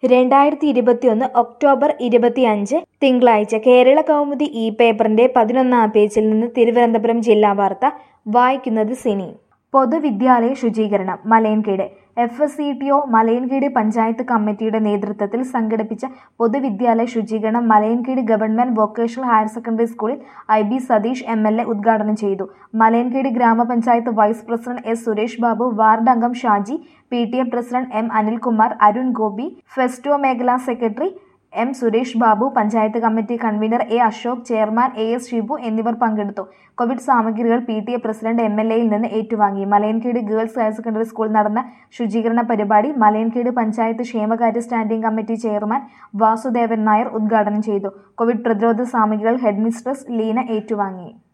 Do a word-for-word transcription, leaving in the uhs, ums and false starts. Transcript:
രണ്ടായിരത്തി ഇരുപത്തിയൊന്ന് ഒക്ടോബർ ഇരുപത്തിയഞ്ച് തിങ്കളാഴ്ച കേരള കൗമുദി ഇ പേപ്പറിന്റെ പതിനൊന്നാം പേജിൽ നിന്ന് തിരുവനന്തപുരം ജില്ലാ വാർത്ത വായിക്കുന്നത് സിനി. പൊതുവിദ്യാലയ ശുചീകരണം Malayinkeezhu. F S E T O Malayinkeezhu panchayat കമ്മിറ്റിയുടെ നേതൃത്വത്തിൽ സംഘടിപ്പിച്ച പൊതുവിദ്യാലയ ശുചീകരണം Malayinkeezhu government vocational higher secondary സ്കൂളിൽ I B Satheesh M L A ഉദ്ഘാടനം ചെയ്തു. മലയൻകീട് ഗ്രാമപഞ്ചായത്ത് vice president S Suresh Babu, ward അംഗം Shaji, P T A president M Anilkumar, Arun Gopi, FSETO മേഖലാ secretary M Suresh Babu, panchayat committee convener A Ashok, chairman A S Shibu എന്നിവർ പങ്കെടുത്തു. കോവിഡ് സാമഗ്രികൾ P T A president M L എയിൽ നിന്ന് ഏറ്റുവാങ്ങി. മലയൻകീട് ഗേൾസ് ഹയർ സെക്കൻഡറി സ്കൂളിൽ നടന്ന ശുചീകരണ പരിപാടി മലയൻകീട് പഞ്ചായത്ത് ക്ഷേമകാര്യ standing committee chairman Vasudevan Nair ഉദ്ഘാടനം ചെയ്തു. കോവിഡ് പ്രതിരോധ സാമഗ്രികൾ ഹെഡ്മിസ്ട്രസ് ലീന ഏറ്റുവാങ്ങി.